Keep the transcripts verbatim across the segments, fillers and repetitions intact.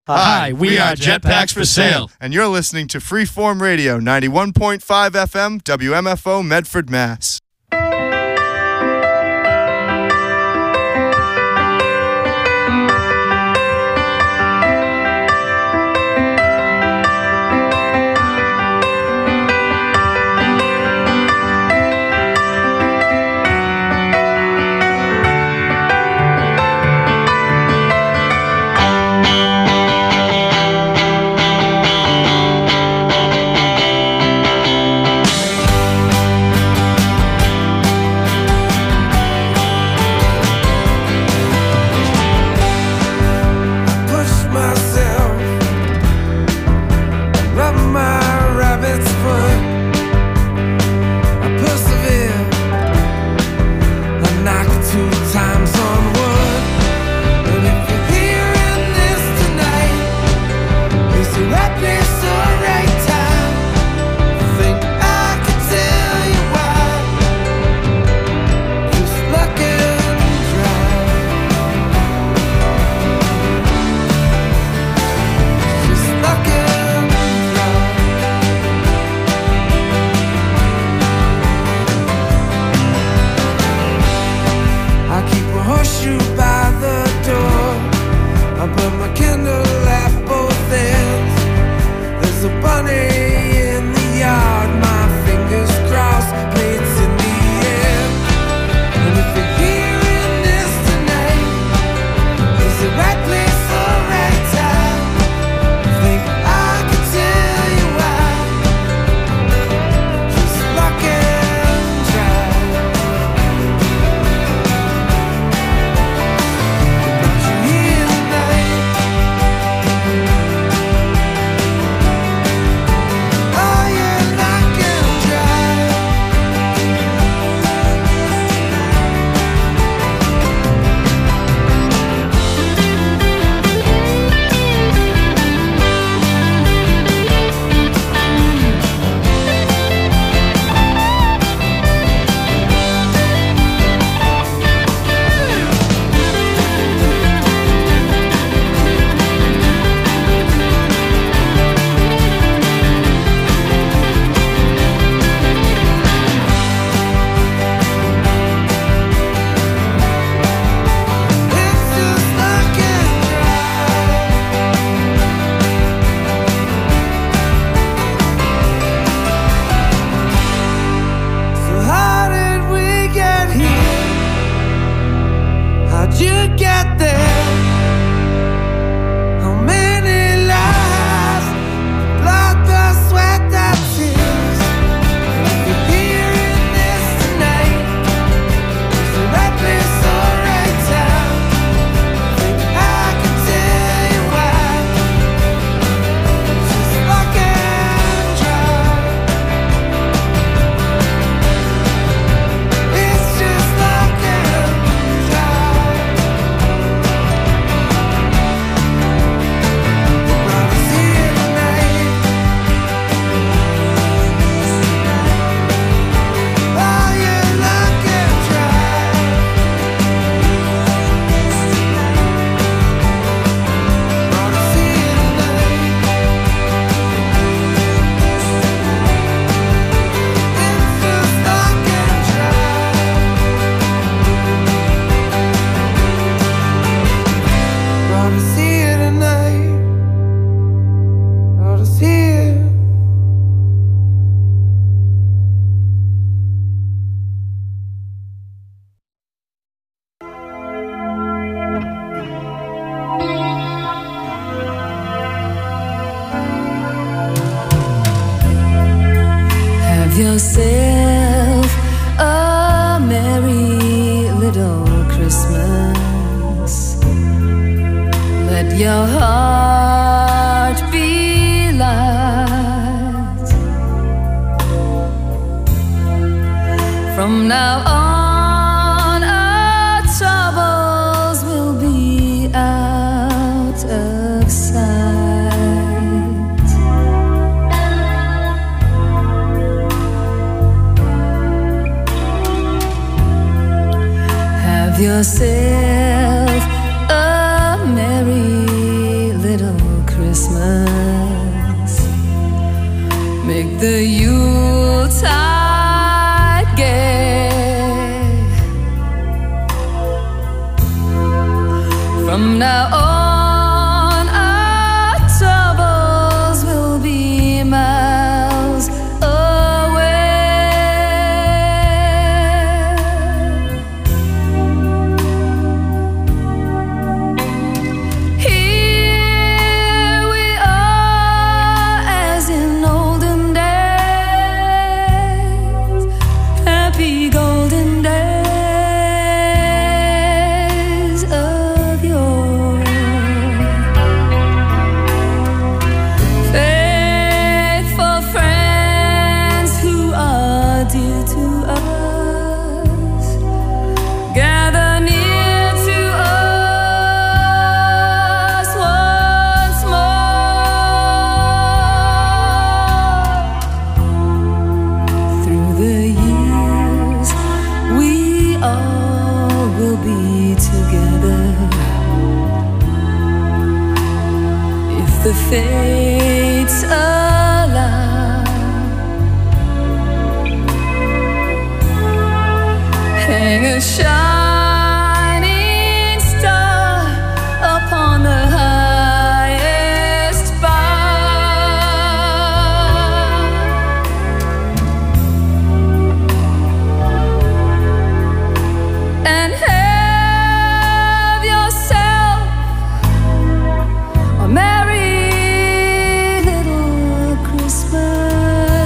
Hi, we are Jetpacks for Sale. And you're listening to Freeform Radio, ninety-one point five F M, W M F O, Medford, Mass. Yourself a merry little Christmas. Let your heart be light. From now on our troubles will be out of sight. Have yourself a merry little the Yuletide gay. From now on, our troubles will be miles away. Here we are as in olden days, happy golden days of yore. Faithful friends who are dear to us, gather near to us once more. Through the years, we all will be together if the fates allow. Hang a shining star upon the highest bough, and have yourself a merry little Christmas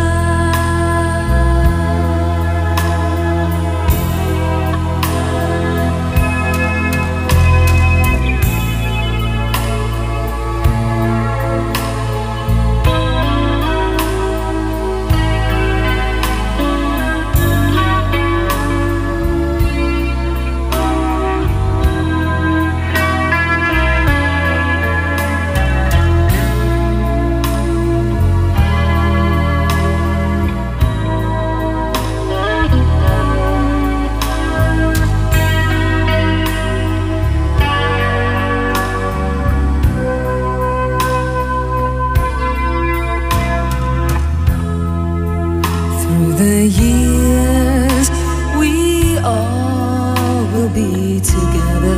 Through the years, we all will be together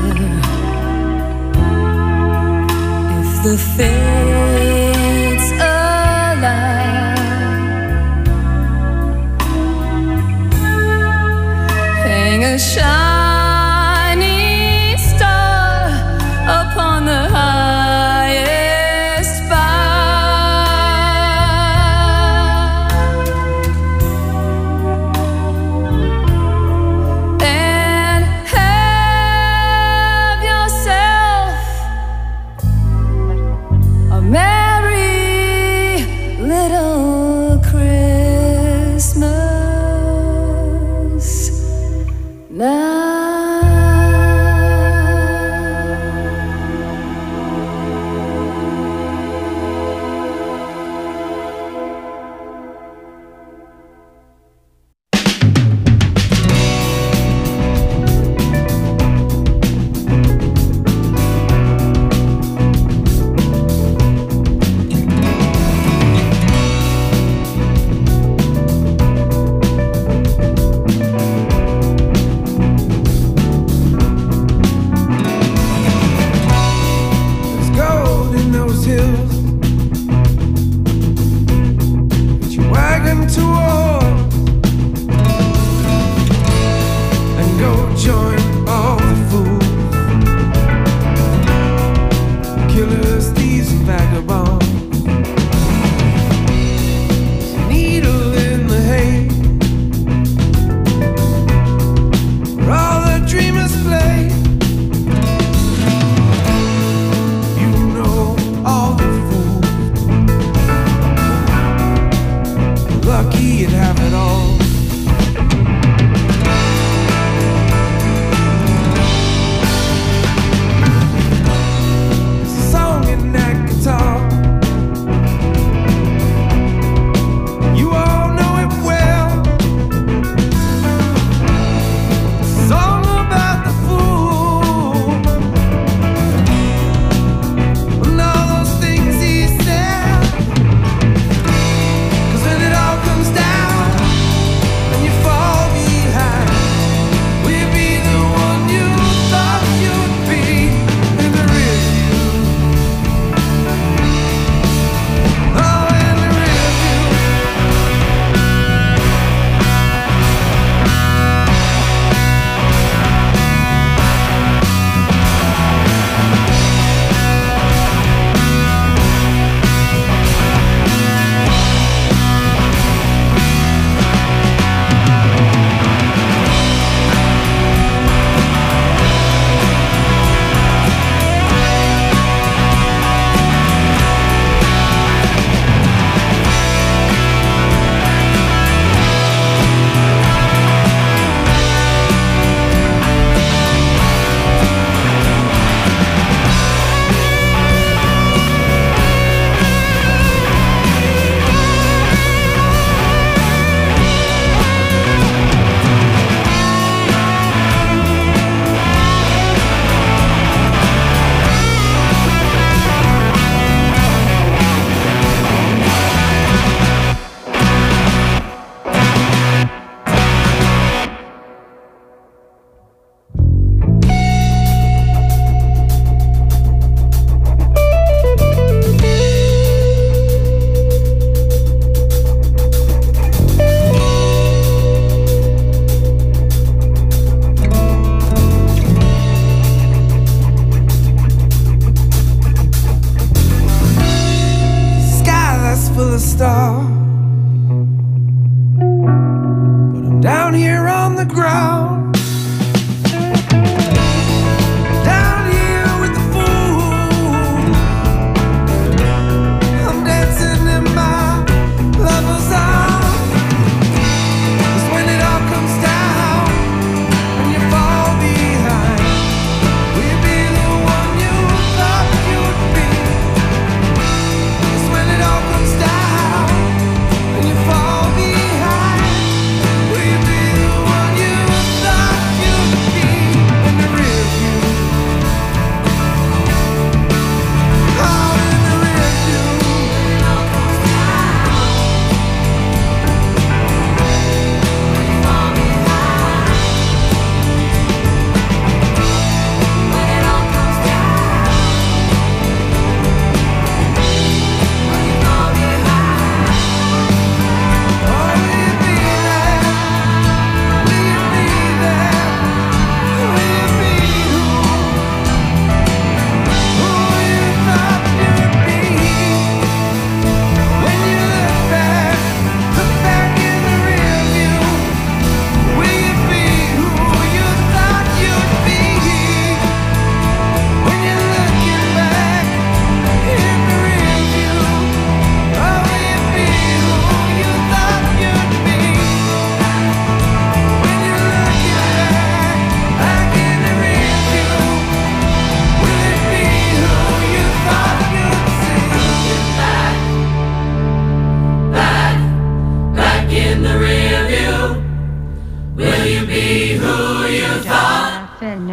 if the fates allow. Hang a shining star upon the highest bough, and have yourself a merry little Christmas now. There's gold in those hills. Put your wagon to a horse and go join all the fools, killers, thieves, and vagabonds. Needle in the hay, where all the dreamers play. You know all the fools, lucky you'd have it all.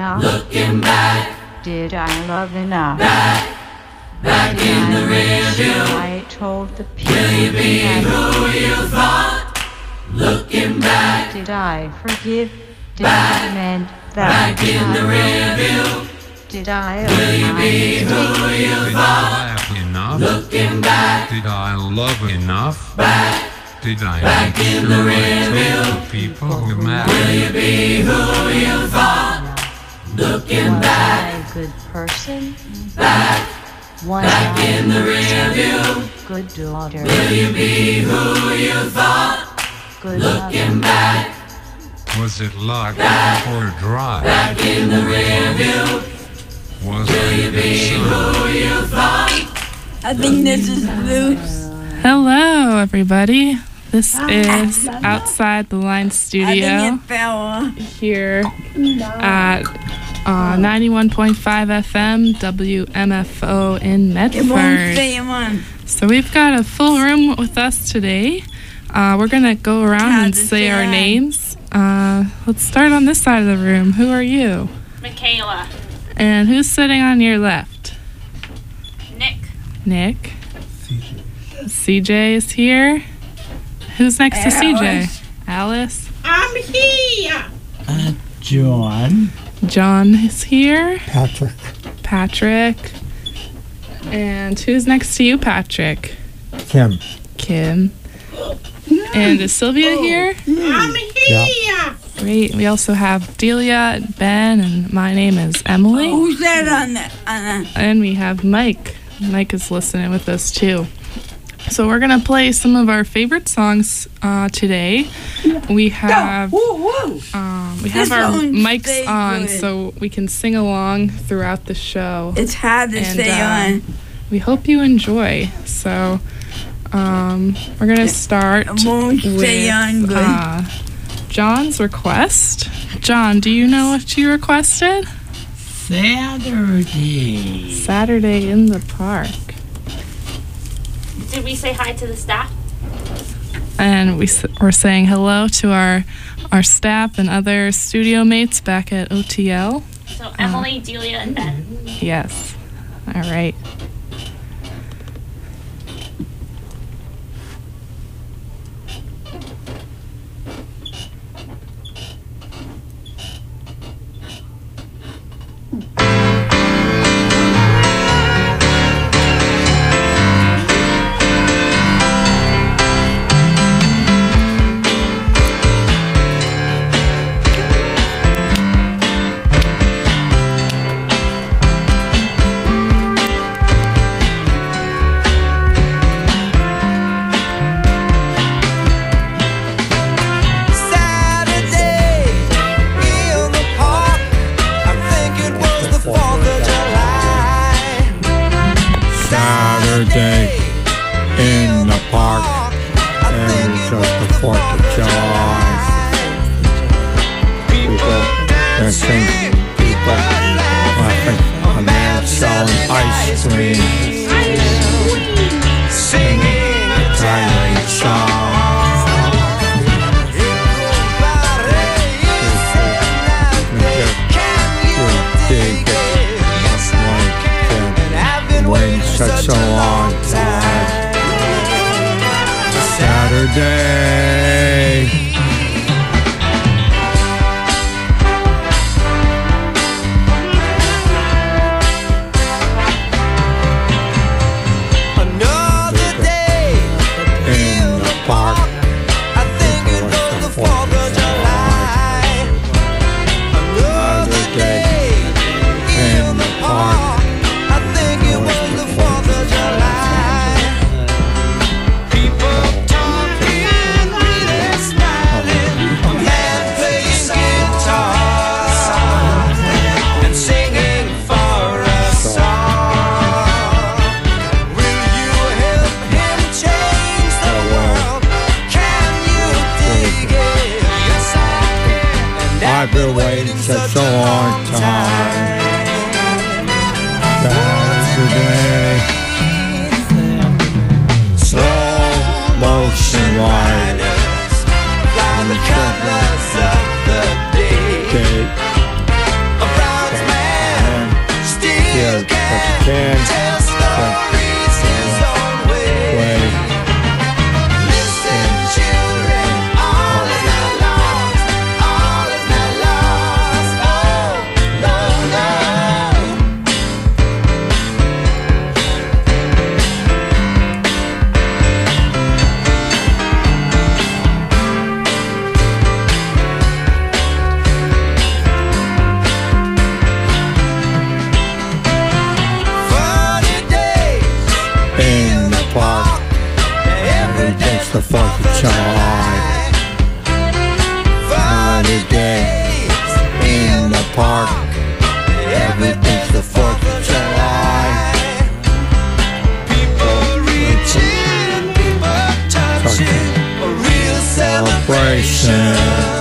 enough? Looking back. Did I love enough? Back, back did in I the rear view. I told the people. Will you be who you thought? Looking back. Did I forgive? Did back, I mend that? Back in the rear view. Did I? Will you be who you thought? Enough? Looking back. Did I love enough? Back. Did I Back make in sure the I rear told view. the people who matter? Will you be who you thought? Looking Was back. I a good person? Back. Was Back I in the rear view. good daughter? Will you be who you thought? Good Looking mother? back. Was it luck Back. or drive? Back in the rear view. Was Will I you a be good son? who you thought? I think this is loose. Hello, everybody. This is Outside the Line I Studio think it fell. here at uh, ninety-one point five F M W M F O in It won't Medford. stay on. So we've got a full room with us today. Uh, we're going to go around and How's it say our going? names. Uh, let's start on this side of the room. Who are you? Michaela. And who's sitting on your left? Nick. Nick. C J is here. Who's next to C J? Alice. Alice. I'm here. John. John is here. Patrick. Patrick. And who's next to you, Patrick? Kim. Kim. And is Sylvia here? I'm here. Great. We also have Delia, Ben, and my name is Emily. Who's that on the, on the And we have Mike. Mike is listening with us too. So we're gonna play some of our favorite songs uh, today. We have um, we have This our one's mics very on, good. so we can sing along throughout the show. It's hard to And, stay uh, on. We hope you enjoy. So um, we're gonna start It won't stay on with good. uh, John's request. John, do you know what you requested? Saturday. Saturday in the Park. Did we say hi to the staff? And we s- we're saying hello to our our staff and other studio mates back at O T L. So Emily, Delia, and Ben. Yes. All right. Saturday in the park, and it's just the fourth of July. People dancing, people laughing, a man selling ice cream, singing a Chinese song. Waiting such a long time. Saturday. Another day In the park. I think it was the fourth of July. Another day in the park. I think it was the fourth of July. People talking and really smiling. A man playing guitar and singing for a song. Will you help him change the world? Can you dig it? Yes, I can. And I've been waiting such a long time. Saturday. Slow motion riders fly the colors of the day day. around the Fourth of July. Holiday in the park. Everything's the Fourth of July. People reaching, people touching, a real celebration.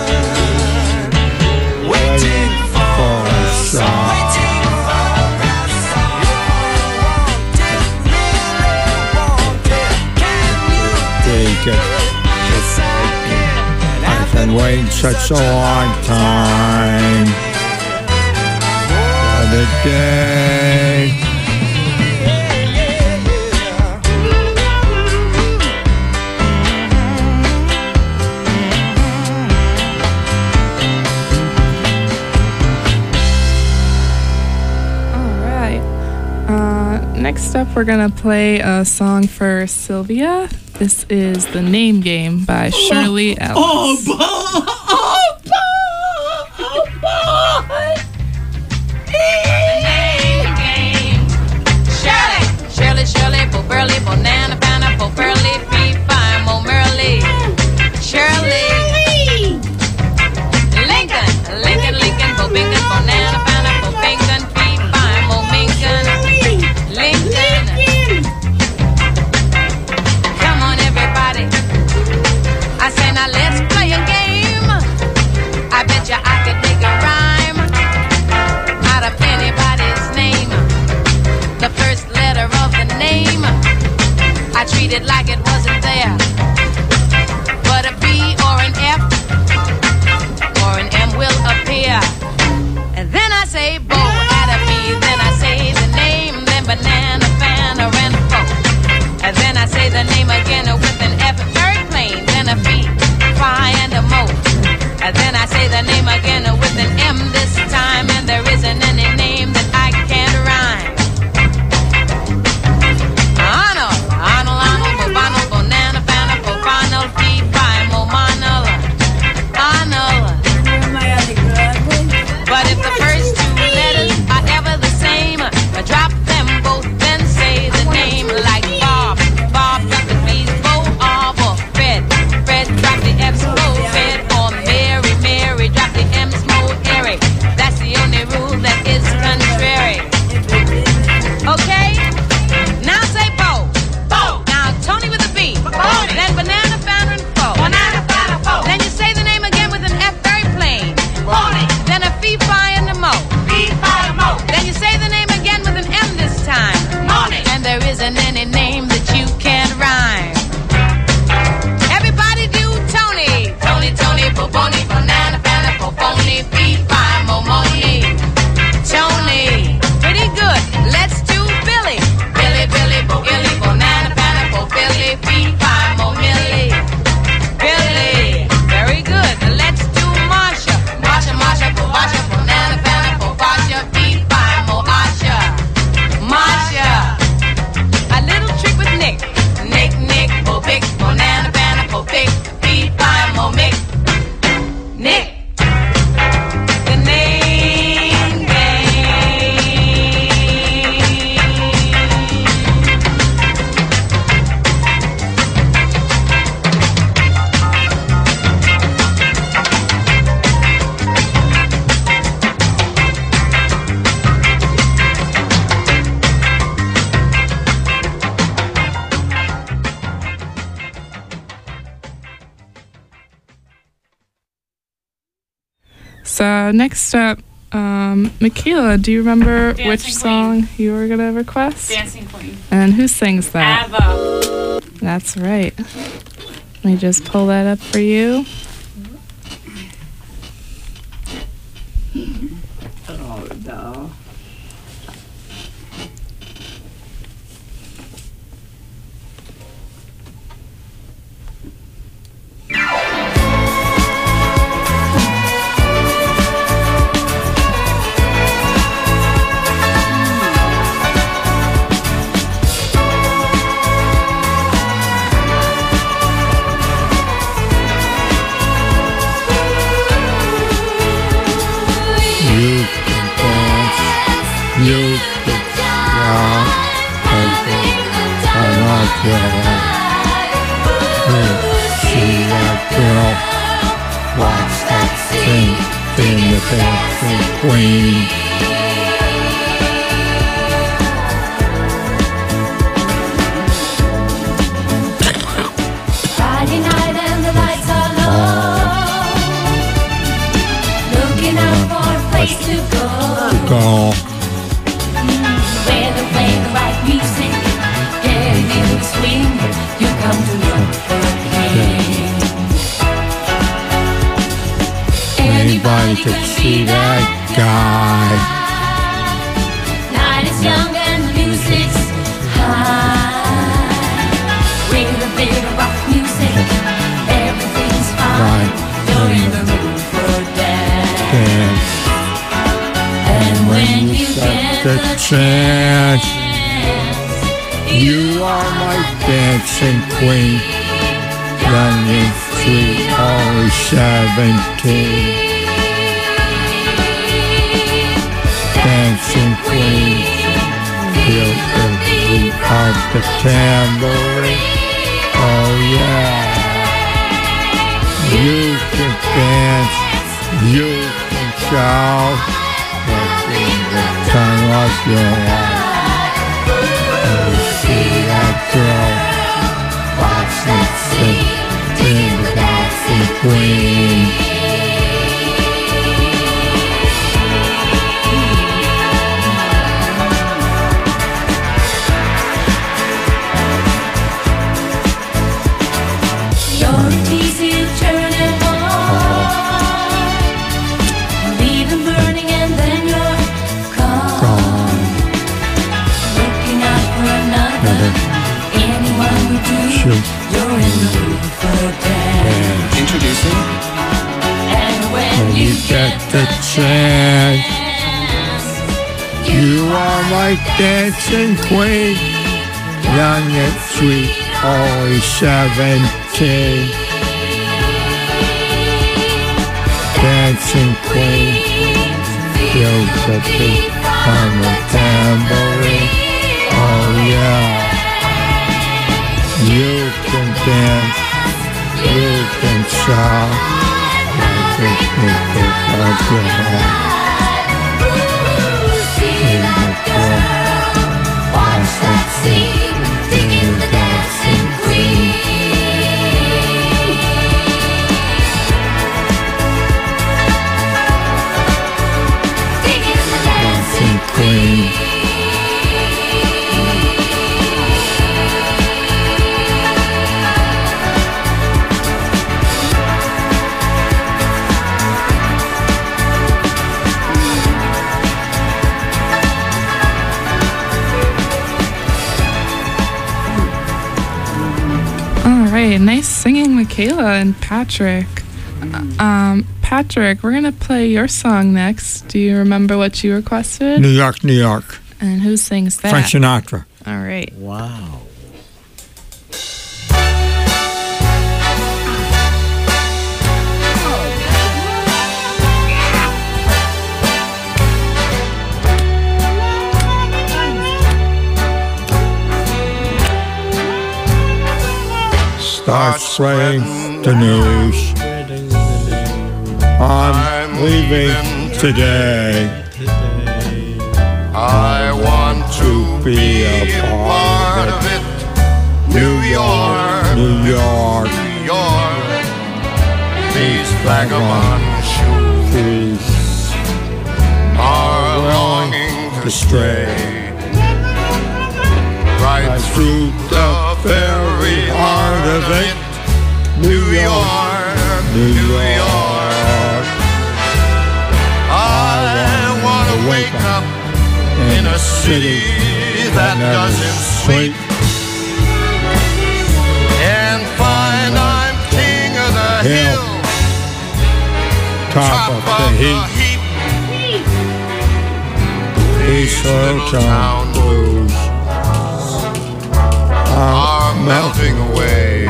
Waiting for a song. Waiting for a song. You want it, really want it. Can you Take it. yes, I can. I've been waiting such a long time. What a day. All right. Uh, next up, we're gonna play a song for Sylvia. This is "The Name Game" by Shirley Ellis. Oh, boy! Oh, boy! Oh, boy! Shirley, Shirley, Shirley, Bo Burley, Bonana, Banana, Bo Burley, Fee, Fine, Mo Merley. Shirley, Lincoln, Lincoln, Lincoln, Bo Bincoln, Bonana, Banana, Bo Bincoln, Fee, Fine, Mo Mincoln, Lincoln. Come on, everybody. I say now let's play a game. I bet you I could make a rhyme out of anybody's name. The first letter of the name, I treat it like it wasn't there. But a B or an F or an M will appear. And then I say Bo at a B, then I say the name, then banana, banner, and fo. And then I say the name again with an F, very plain, then a B, Phi, and a Mo. And then I say the name again with an M this time, and there isn't any name that I can't rhyme. Arnold, Arnold, Arnold, Bobano, Bonana, Banana, Bobano, Fee, Phi, Mo, Monol, Arnold. But if the first two letters are ever the same, drop them both, then say the name like Bob. Bob, drop the B's, Bo, or Fred. Fred, drop the F's, Bo, Fred, or Mary, Mary, drop the M's, Mo, Eric. That's the only rule that is contrary. Okay? Now say Bo. Bo. Now Tony with a B. Boney. Then banana, founder, and fo. Banana, founder, fo. Then you say the name again with an F, very plain. Boney. Then a Fee, Phi, and a Mo. Fee, Phi, and Mo. Then you say the name again with an M this time. Money. And there isn't any name that you can't rhyme. Everybody do Tony. Tony, Tony, Boboni, banana, banana, Boboni, Fee, Phi, Mo, Moni. Tony. Pretty good. Let's do Billy. Billy, Billy, Bo, Billy, banana, banana, Bo, Billy, Fee, Phi, Mo, Millie. Billy. Very good. Let's do Marsha. Marsha, Marsha, Bo, Marsha, banana, banana, Bo, Marsha, Fee, Phi, Mo, Asha. Marsha. A little trick with Nick. Nick, Nick, Bo, Big, banana, banana, Bo, Big, Fee, Phi, Mo, Mick. Nick. The name game. So next up, um, Michaela, do you remember Dancing which Queen. song you were gonna request? Dancing Queen. And who sings that? Ava. That's right. Let me just pull that up for you. Oh, no. You can dance, you can shout, and I'm not there. queen. Friday night and the lights are low. Looking out for a place to go. Go. Where they play the right music, getting in the swing. You come to look for a king. Anybody could see that guy. Night is young and the music's high. With a bit of rock music, everything's fine. Right. You're in the mood for a dance. Dance. And when you get The the chance, chance, you are my dancing queen. Young and sweet, only seventeen. Dancing queen, feel the beat of the tambourine. Oh yeah. You can dance, you can shout, nothing the time of your life. You see that girl, boxing sick, in the dancing queen. you're easy to turn it on. Leave them burning and then you're gone. Gone. Looking out for another. Another. Anyone who do, Shoot. you're in the mood for a dance. Introducing And when When you you get the chance, you are my dancing queen. Young and sweet, only seventeen. Dancing queen, feel the beat on the tambourine. Oh yeah. You can dance, you can shout, like it of your heart. In the club, watch and see, digging the dancing queen. digging the Dancing queen. All right, nice singing, Michaela and Patrick. Um, Patrick, we're gonna play your song next. Do you remember what you requested? New York, New York. And who sings that? Frank Sinatra. All right. Wow. Start spreading the news. I'm leaving today. I want to be a part of it. New York, New York, New York. These vagabond shoes are longing to stray right through the very heart of it. New York, New New York. York. I want to wake up in a city that doesn't sleep and find I'm king of the hill, top of the heap. These little town blues are melting away.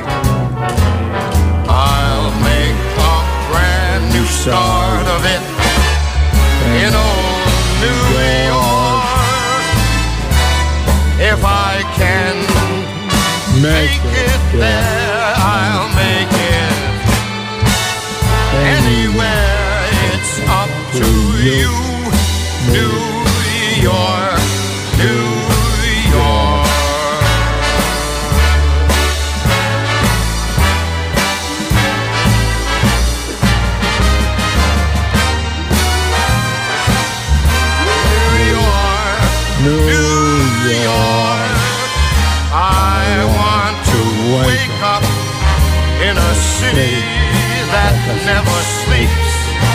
I'll make a brand new start of it in old New York. If I can make it there, I'll make it anywhere. It's up to you. never sleeps,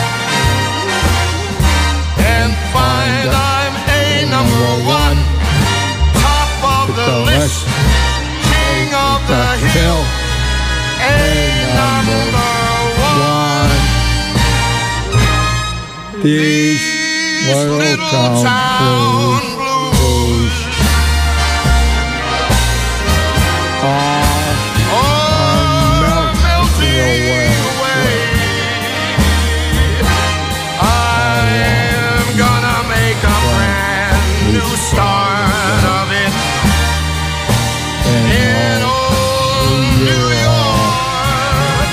and find I'm a number one, top of the list, king of the hill, a number one. These little town blues are melting away. I'm gonna make a brand new start of it in old New York.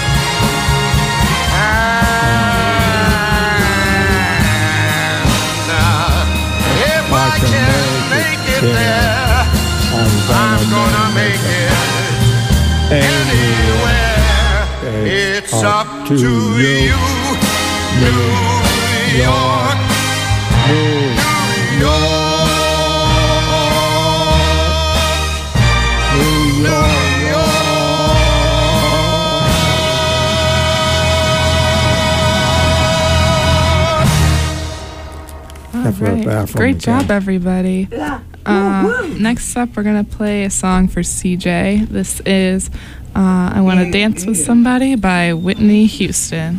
And uh, if I can make it there, I'm gonna make it anywhere. It's up to you, New York, New York, New York. Right. Great job, everybody. Uh, next up, we're going to play a song for C J. This is uh, I Want to Dance with Somebody by Whitney Houston.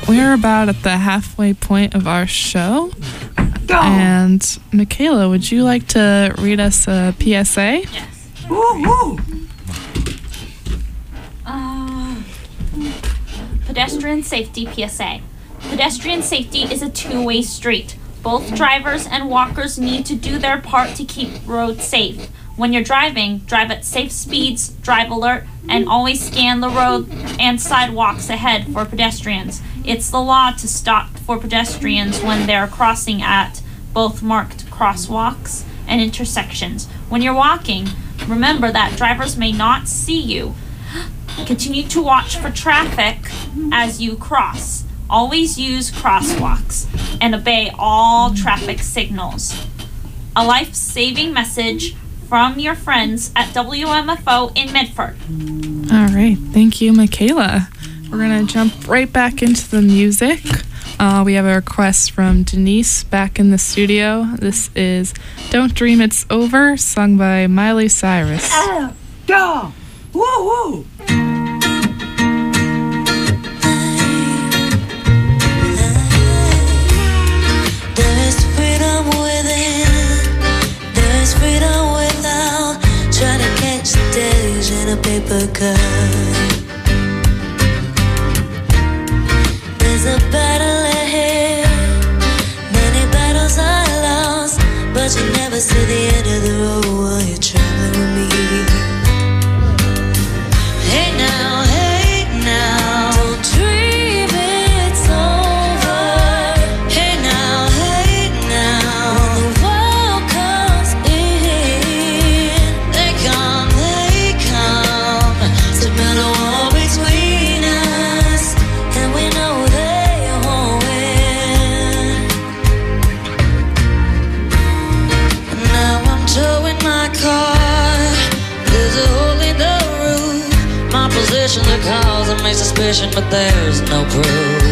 we're about at the halfway point of our show. And Michaela, would you like to read us a P S A? Yes. Woo woo. Uh, pedestrian safety P S A. Pedestrian safety is a two-way street. Both drivers and walkers need to do their part to keep roads safe. When you're driving, drive at safe speeds, drive alert, and always scan the road and sidewalks ahead for pedestrians. It's the law to stop for pedestrians when they're crossing at both marked crosswalks and intersections. When you're walking, remember that drivers may not see you. Continue to watch for traffic as you cross. Always use crosswalks and obey all traffic signals. A life-saving message from your friends at W M F O in Medford. All right. Thank you, Michaela. We're going to jump right back into the music. Uh, we have a request from Denise back in the studio. This is Don't Dream It's Over, sung by Miley Cyrus. Ah, duh. Woo woo. There's freedom within, there's freedom without, trying to catch the days in a paper cup. There's a battle ahead, many battles are lost, but you never see the end of the road while you're traveling with me. Hey now, hey now, don't dream it's over. Hey now, hey now, when the world comes in, they come, they come to build a wall between us, and we know they won't win. Now I'm towing my car, there's a hole in the roof. My position the cause of my suspicion, but there's no proof.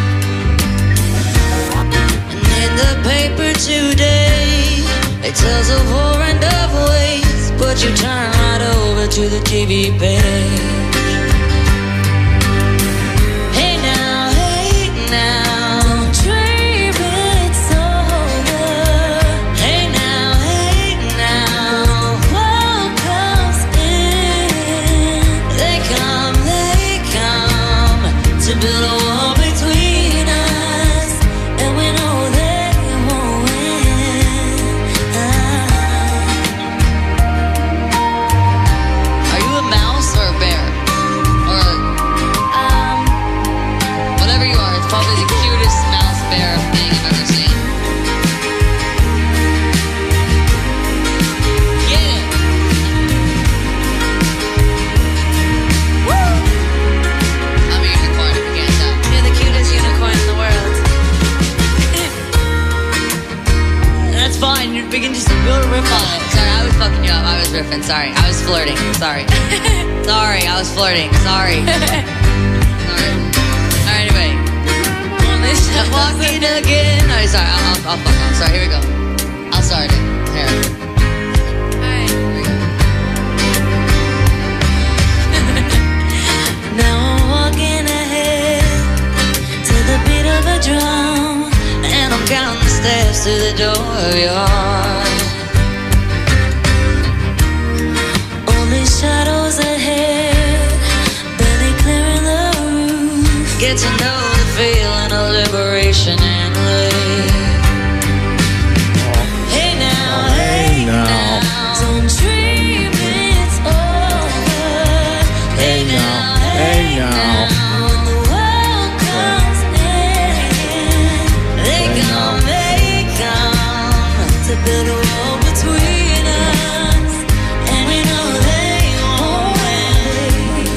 And in the paper today, it tells of war and of waste, but you turn right over to the T V page. Hey now, hey now, don't dream it's over. Hey now, hey now, world comes in, they come, they come to build a wall between us, and we know they won't win. Are you a mouse or a bear? Or a, Um, whatever you are, it's probably the cutest mouse bear thing I've ever seen. Get it! Woo! I'm a unicorn if you can't tell. you're the cutest unicorn in the world. That's fine, you we can just build a riff on it. Sorry, I was fucking you up. I was riffing. Sorry, I was flirting. Sorry. Sorry, I was flirting. Sorry. Sorry. Alright, anyway. I'm walking again. No, sorry, I'll, I'll, I'll fuck off. Sorry, here we go. I'll start it. Here. Alright, here we go. Now I'm walking ahead to the beat of a drum, and I'm counting the steps to the door of your heart. Only shadows ahead, barely clearing the roof. Get to know the feeling of liberation and relief. Hey now, hey now, don't dream it's over. Hey now, hey now, when the world comes in, they come, they come to build a wall between us, and we know they won't win.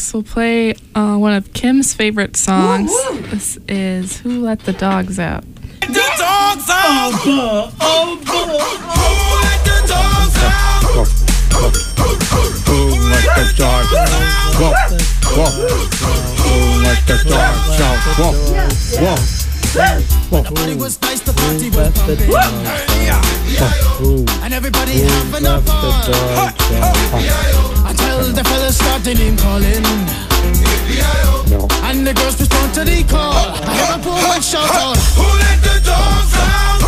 next we'll play uh, one of Kim's favorite songs. This is Who Let the Dogs Out. The dogs out! Oh, oh, oh, who let the dogs out? Who let the dogs out? Whoa, whoa. Who let the dogs out? Whoa, whoa. The party was nice, the party was pumping. And everybody having a fun. Until the fellas started name calling. And the girls respond to the call. I hear a poor one shout out, who let the dogs out?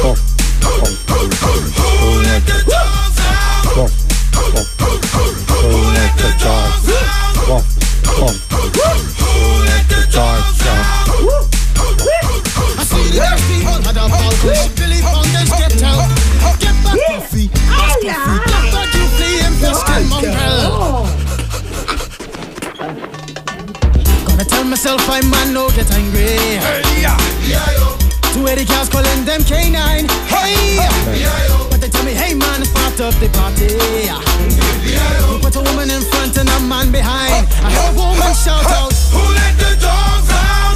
Who let the dogs out? Who let the dogs out? Who let the dogs out? I see the girls people had a ball push. Billy Fountains get out. Get back coffee, pass coffee. Get back you flea infested mongrel. Gonna tell myself I man no get angry. Two eighty cars calling them K nine. Hey, but they tell me, hey man, it's part of the party. You put a woman in front and a man behind. I heard a woman shout out, who let the dogs out?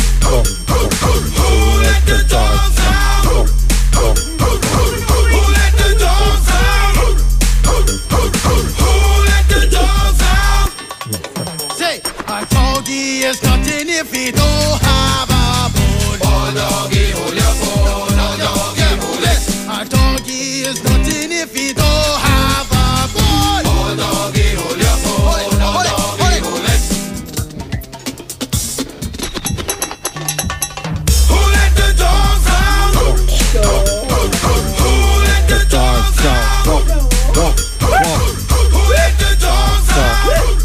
Who let the dogs out? Who let the dogs out? Who let the dogs out? Say, a doggy is nothing if he don't have a bone. Oh, doggy, hold your bone. Oh, doggy, hold it. A doggy is nothing if he don't have a bone. Oh, doggy, hold your bone. Oh, doggy, hold it. Who let the dogs out? Who let the dogs out? Who let the dogs out?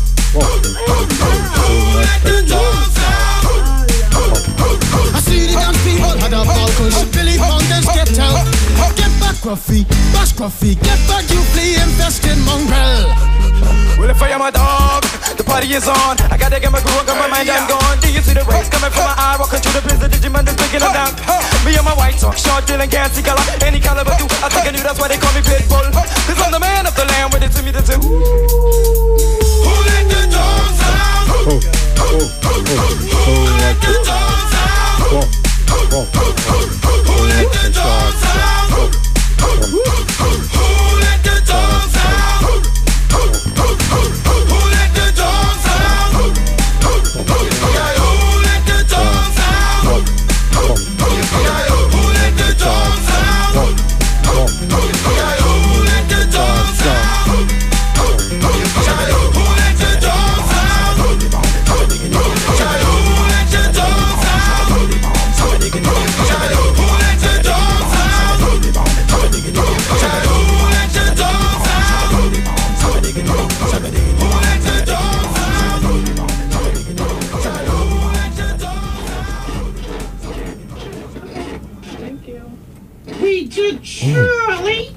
Who let the dogs out? I see the dance people had a ball push. Billy Fountains get out. Get back, Gruffy, bash Gruffy. Get back, you flea infested mongrel. Well, if I am a dog, the party is on. I gotta get my groove on, got my mind, I'm gone. Do you see the rays coming from my eye? Walking through the prison, Digimon is breaking them down. Me and my white talk, short, dealing, gassy color. Any caliber, do I think I knew that's why they call me Pitbull. Cause I'm the man of the land, with it to me, that's it. Who let the dogs out? Who let the dogs out? Who let the dogs out? Who let the dogs out? Who let the dogs out? Who let the dogs out? Who let the dogs out? Who let the dogs out? We did surely.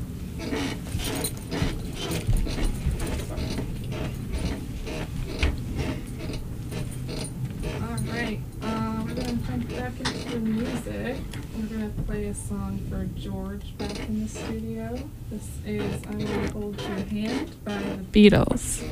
Alright, uh, we're gonna jump back into the music. We're gonna play a song for George back in the studio. This is I Will Hold Your Hand by the Beatles.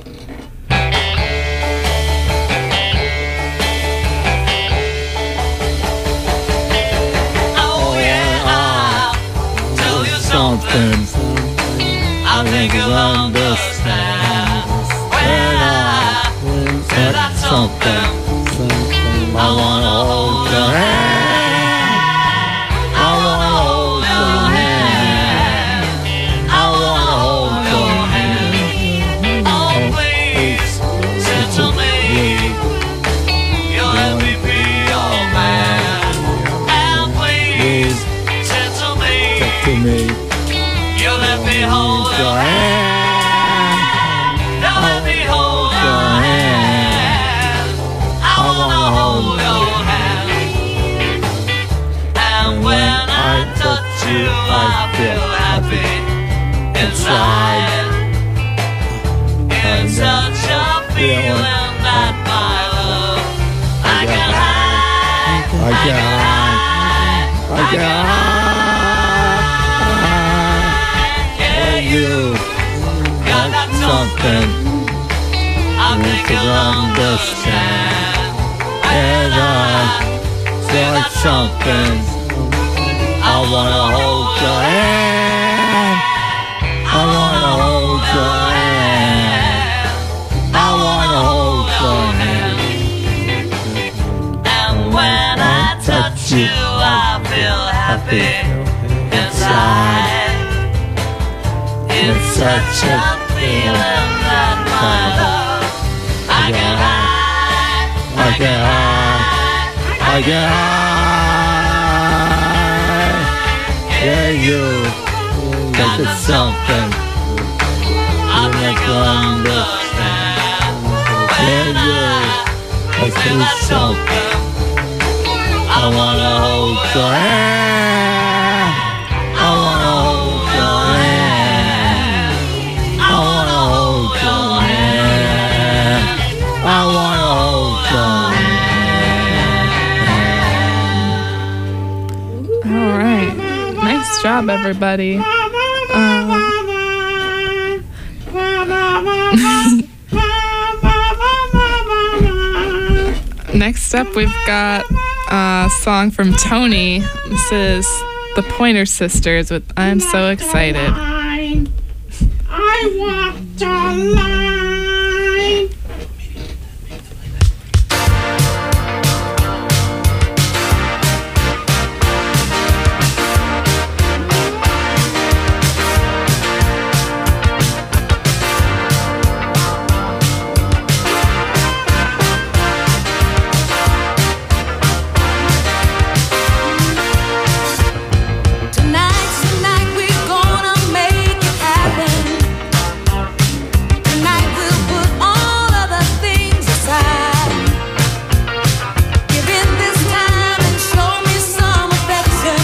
Oh yeah, I'll tell you something. I think you'll understand when I say that something. I wanna hold your hand. I wanna hold your hand. I wanna hold your hand. Oh please, say to me, you'll let me be your man. And please, say to me, to me. you'll let me hold your hand. You'll let me hold your hand. I wanna hold your hand. And when I touch you, I feel happy inside. It's such a feeling that my love I can hide. I can hide. I can hide. Yeah, you got that something. I think you'll understand. And I like something. I wanna hold your hand. I wanna hold your hand. I wanna hold your hand. And when I touch you, I feel happy inside. It's such a feeling that my love I can hide. I can hide. I can hide. Yeah, you. Think it's something. I think you'll understand. Yeah, you. Think it's something. I wanna hold your hand. I wanna hold your hand. I wanna hold your hand. I wanna hold your hand. All right. Nice job, everybody. Uh, next up, we've got a song from Tony. This is the Pointer Sisters with I'm So Excited. I walked a line. Tonight's the night we're gonna make it happen. Tonight we'll put all other things aside. Give in this time and show me some affection.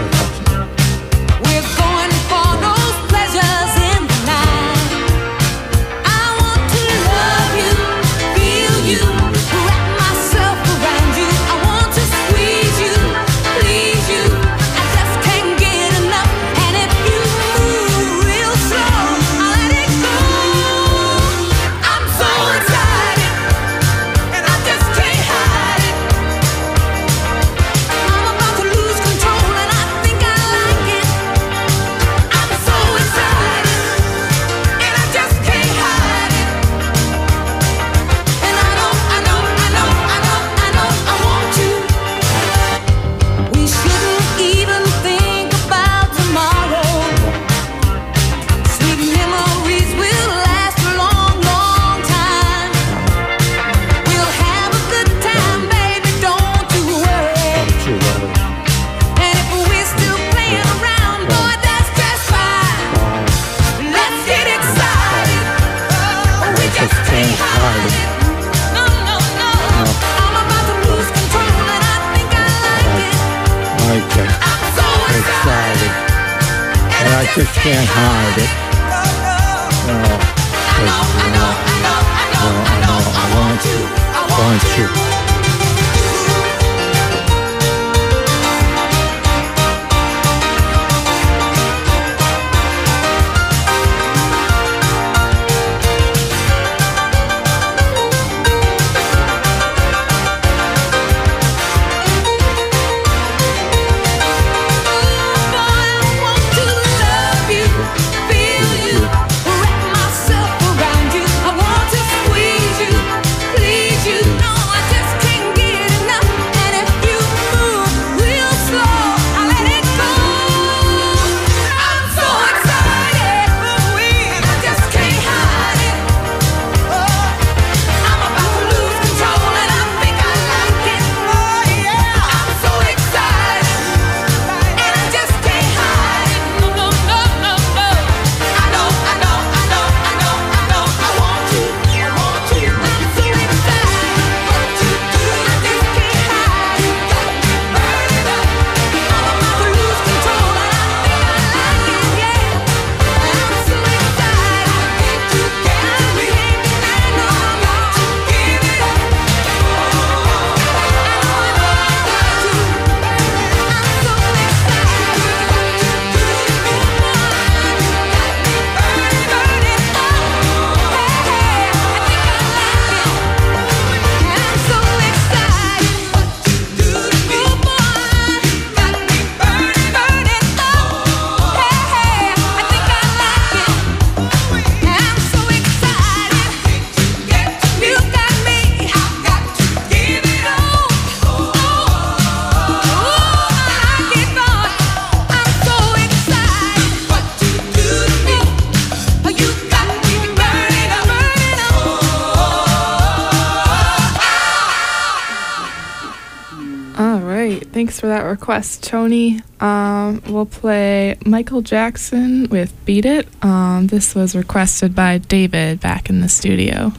We're going for those pleasures in the night. I want to love you, feel you, wrap myself around you. I want to squeeze you, please you. I just can't get enough. And if you move real slow, I'll let it go. I'm so excited, and I just can't hide it. I'm about to lose control, and I think I like it. I'm so excited, and I just can't hide it. And I know, I know, I know, I know, I know I want you. We shouldn't even think about tomorrow. Sweet memories will last a long, long time. We'll have a good time, baby, don't you worry. And if we're still playing around, boy, that's just fine. Let's get excited. We just can't hide it. No, no, no. I'm about to lose control, and I think I like it. Like it. I'm so Excited. And I just can't hide it. No. 'Cause, you know, no, I know I want you. Want you. Love you, feel you, wrap myself around you. I want to squeeze you, please you. No, I just can't. All right. Thanks for that request, Tony. Um, we'll play Michael Jackson with Beat It. Um, this was requested by David back in the studio.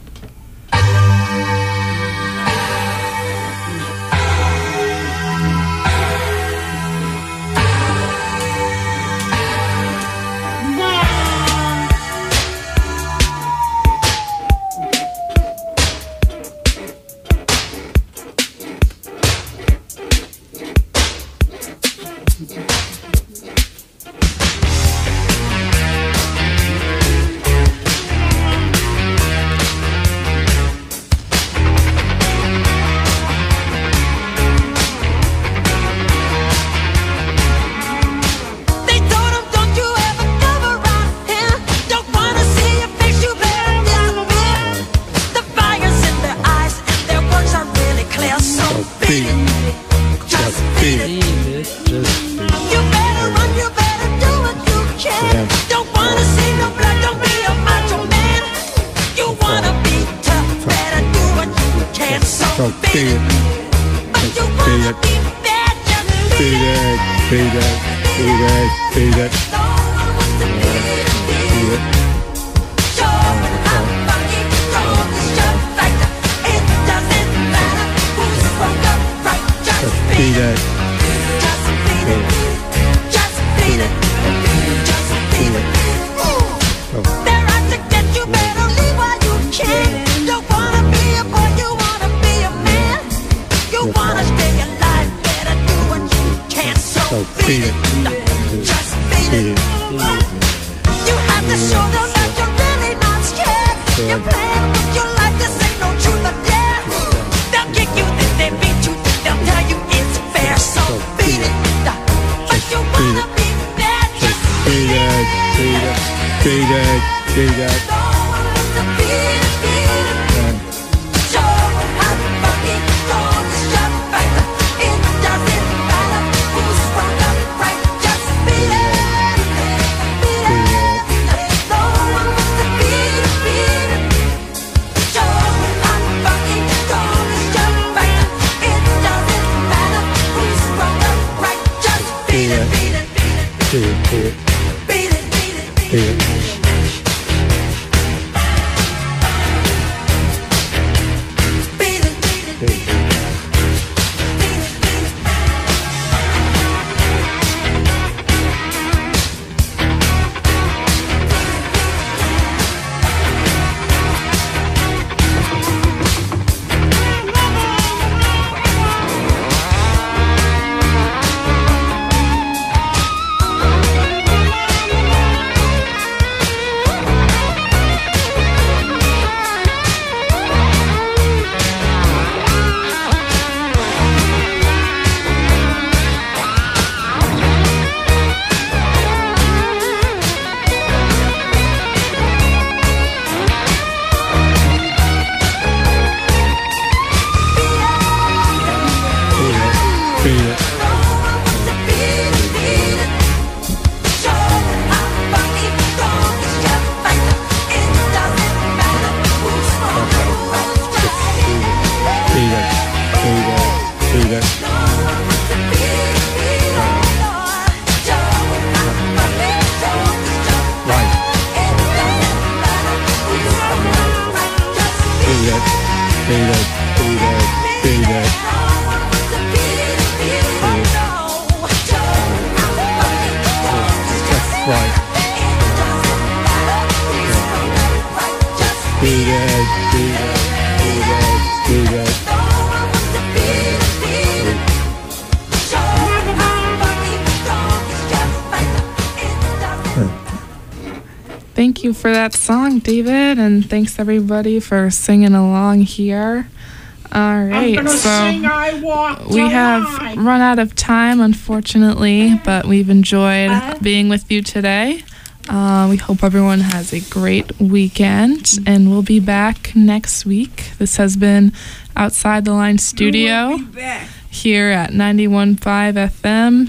Thank you for that song, David, and thanks everybody for singing along here. All right, I'm gonna so sing I Walked we have Line. run out of time, unfortunately, but we've enjoyed being with you today. Uh, we hope everyone has a great weekend, and we'll be back next week. This has been Outside the Line Studio here at ninety-one point five F M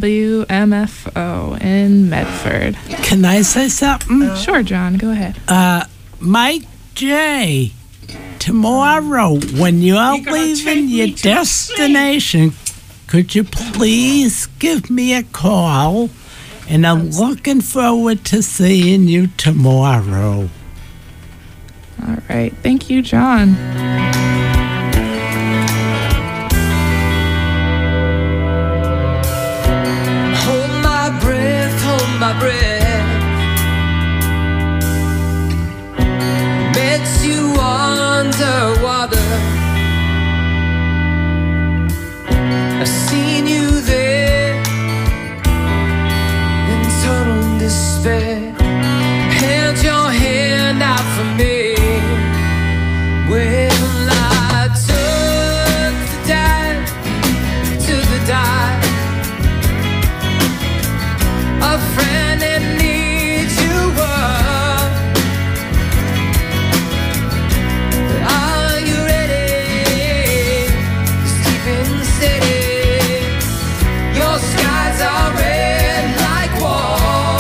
W M F O in Medford. Can I say something? Sure, John, go ahead. Uh, Mike J., tomorrow when you're You're gonna take leaving me your to the destination, could you please give me a call? And I'm looking forward to seeing you tomorrow. All right. Thank you, John. Hold my breath, hold my breath. Met you underwater. I've seen you there in total despair. Held your hand out for me. Well, I took the dive to the dive. A friend that needs you were. Are you ready? Just keeping steady. Your skies are red like war.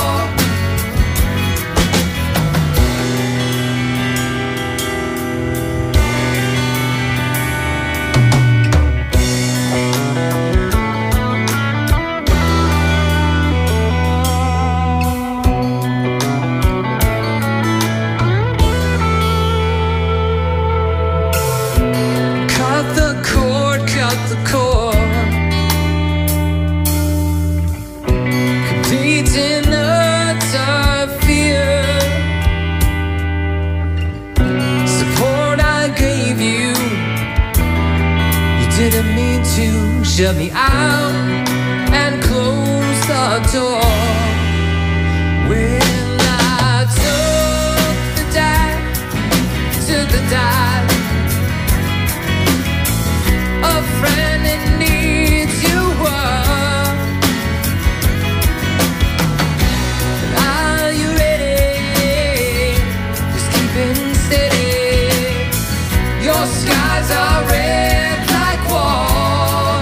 Cut the cord, cut the cord. Complete in utter fear. Support I gave you, you didn't mean to shut me out and close the door. Well, I took the dive, took the dive. A friend that needs you were. Are you ready? Just keeping steady. Your skies are red like war.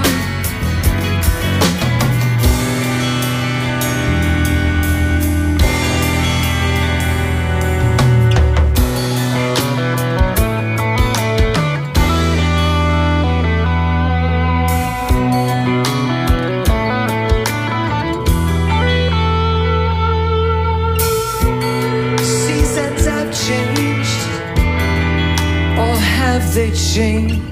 Seasons have changed, or have they changed?